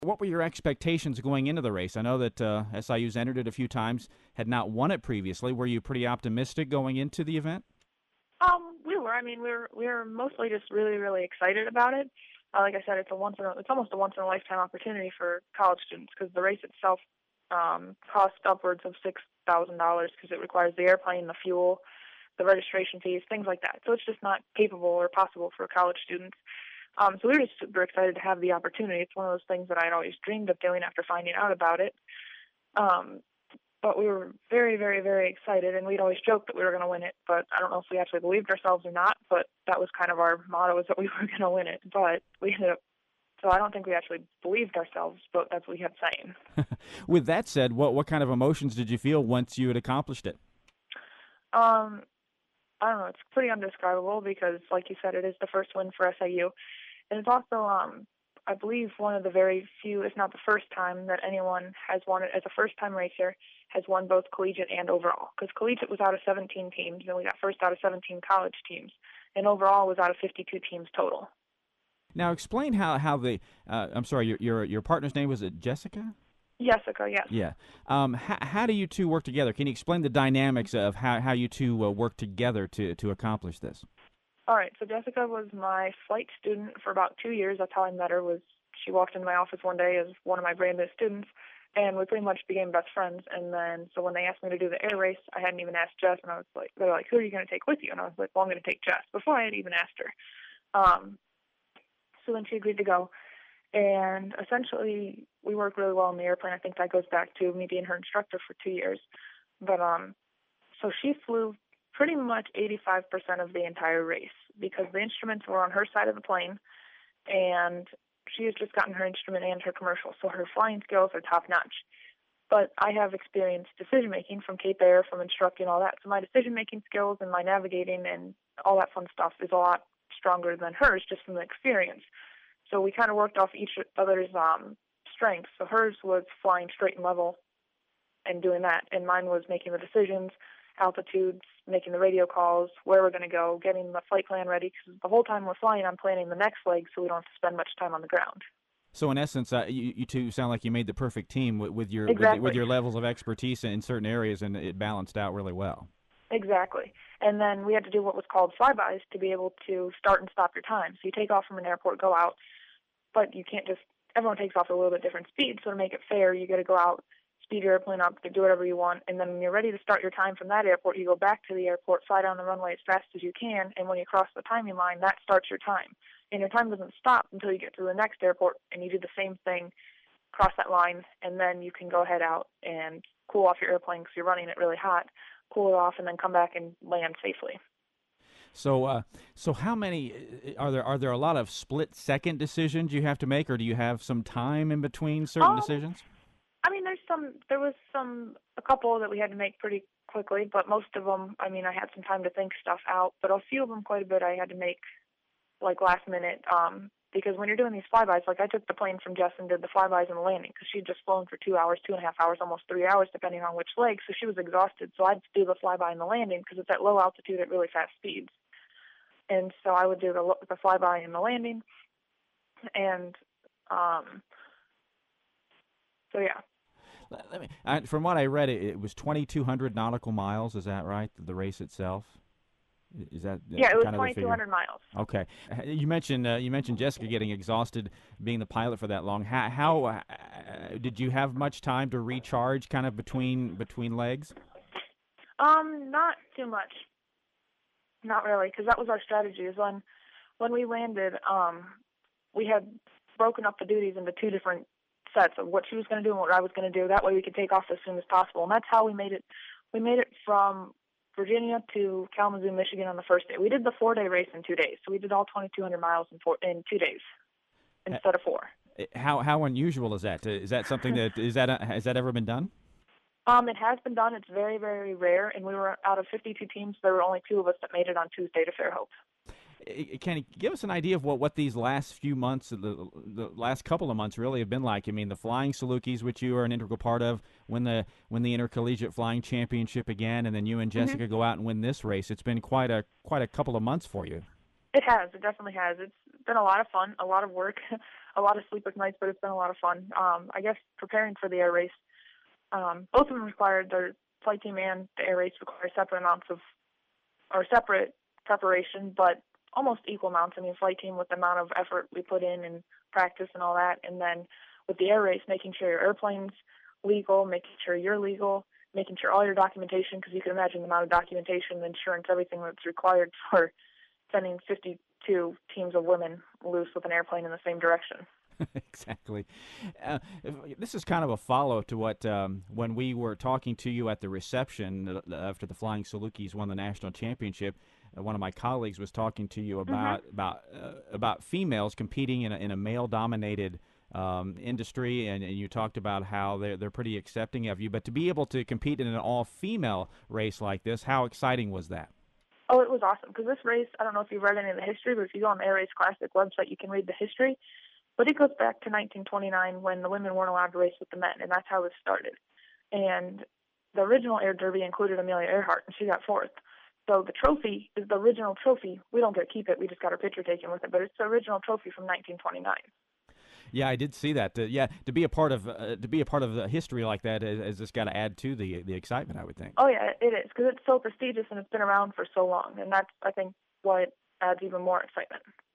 What were your expectations going into the race? I know that SIU's entered it a few times, had not won it previously. Were you pretty optimistic going into the event? We were. I mean, we were mostly just really, really excited about it. Like I said, it's almost a once in a lifetime opportunity for college students because the race itself costs upwards of $6,000 because it requires the airplane, the fuel, the registration fees, things like that. So it's just not capable or possible for college students. So we were just super excited to have the opportunity. It's one of those things that I'd always dreamed of doing after finding out about it. Um, but we were very, very, very excited, and we'd always joked that we were going to win it. But I don't know if we actually believed ourselves or not. But that was kind of our motto, is that we were going to win it. But we ended up. So I don't think we actually believed ourselves, but that's what we kept saying. With that said, what kind of emotions did you feel once you had accomplished it? Um, I don't know. It's pretty undescribable because, like you said, it is the first win for SIU, and it's also, I believe, one of the very few, if not the first time, that anyone has won it as a first-time racer has won both collegiate and overall. Because collegiate was out of 17 teams, and we got first out of 17 college teams, and overall was out of 52 teams total. Now, explain how the I'm sorry, your partner's name, was it Jessica? Jessica, yes. Yeah. How do you two work together? Can you explain the dynamics of how you two work together to accomplish this? All right, so Jessica was my flight student for about 2 years. That's how I met her. Was she walked into my office one day as one of my brand new students, and we pretty much became best friends. And then, so when they asked me to do the air race, I hadn't even asked Jess, and I was like, they're like, who are you going to take with you? And I was like, well, I'm going to take Jess, before I had even asked her. Um, so then she agreed to go, and essentially we worked really well in the airplane. I think that goes back to me being her instructor for 2 years. But so she flew pretty much 85% of the entire race because the instruments were on her side of the plane, and she has just gotten her instrument and her commercial, so her flying skills are top notch. But I have experience decision making from Cape Air, from instructing, all that. So my decision making skills and my navigating and all that fun stuff is a lot stronger than hers, just from the experience. So we kind of worked off each other's strengths. So hers was flying straight and level and doing that, and mine was making the decisions, altitudes, making the radio calls, where we're going to go, getting the flight plan ready, because the whole time we're flying, I'm planning the next leg so we don't have to spend much time on the ground. So in essence, you two sound like you made the perfect team with your with Exactly. your levels of expertise in certain areas, and it balanced out really well. Exactly. And then we had to do what was called flybys to be able to start and stop your time. So you take off from an airport, go out, but you can't just, everyone takes off at a little bit different speed. So to make it fair, you got to go out, speed your airplane up, do whatever you want, and then when you're ready to start your time from that airport, you go back to the airport, fly down the runway as fast as you can, and when you cross the timing line, that starts your time. And your time doesn't stop until you get to the next airport, and you do the same thing, cross that line, and then you can go head out and cool off your airplane because you're running it really hot, cool it off, and then come back and land safely. So how many are there a lot of split second decisions you have to make, or do you have some time in between certain Um, decisions? I mean, a couple that we had to make pretty quickly, but most of them, I mean, I had some time to think stuff out, but a few of them, quite a bit, I had to make like last minute, because when you're doing these flybys, like I took the plane from Jess and did the flybys and the landing because she'd just flown for 2 hours, 2.5 hours, almost 3 hours, depending on which leg, so she was exhausted. So I'd do the flyby and the landing because it's at low altitude at really fast speeds. And so I would do the flyby and the landing, and um, so yeah. From what I read, it was 2,200 nautical miles. Is that right? The race itself. Is that Yeah, it was kind of the figure? 2,200 miles. Okay. You mentioned Jessica getting exhausted being the pilot for that long. How did you have much time to recharge, kind of between legs? Not too much. Not really, because that was our strategy. Is when we landed, we had broken up the duties into two different sets of what she was going to do and what I was going to do. That way, we could take off as soon as possible, and that's how we made it. We made it from Virginia to Kalamazoo, Michigan on the first day. We did the 4-day race in 2 days, so we did all 2,200 miles in 2 days Uh, instead of four. How unusual is that? Is that something that has that ever been done? It has been done. It's very, very rare, and we were out of 52 teams. There were only two of us that made it on Tuesday to Fairhope. Can you give us an idea of what these last few months, the last couple of months, really have been like? I mean, the Flying Salukis, which you are an integral part of, when the Intercollegiate Flying Championship began, and then you and Hmm. Jessica go out and win this race. It's been quite a couple of months for you. It has. It definitely has. It's been a lot of fun, a lot of work. a lot of sleepless nights, but it's been a lot of fun. I guess preparing for the air race, both of them required their flight team and the air race require separate amounts of or separate preparation, but almost equal amounts. I mean, flight team with the amount of effort we put in and practice and all that, and then with the air race, making sure your airplane's legal, making sure you're legal, making sure all your documentation, because you can imagine the amount of documentation, insurance, everything that's required for sending 52 teams of women loose with an airplane in the same direction. Exactly. This is kind of a follow-up to what when we were talking to you at the reception after the Flying Salukis won the national championship. One of my colleagues was talking to you about females competing in a male-dominated industry, and you talked about how they're pretty accepting of you. But to be able to compete in an all-female race like this, how exciting was that? Oh, it was awesome, because this race, I don't know if you've read any of the history, but if you go on the Air Race Classic website, you can read the history. But it goes back to 1929 when the women weren't allowed to race with the men, and that's how it started. And the original Air Derby included Amelia Earhart, and she got fourth. So the trophy is the original trophy. We don't get to keep it. We just got our picture taken with it, but it's the original trophy from 1929. Yeah, I did see that. Yeah, to be a part of a history like that has just got to add to the excitement, I would think. Oh yeah, it is, because it's so prestigious and it's been around for so long, and that's, I think, what adds even more excitement.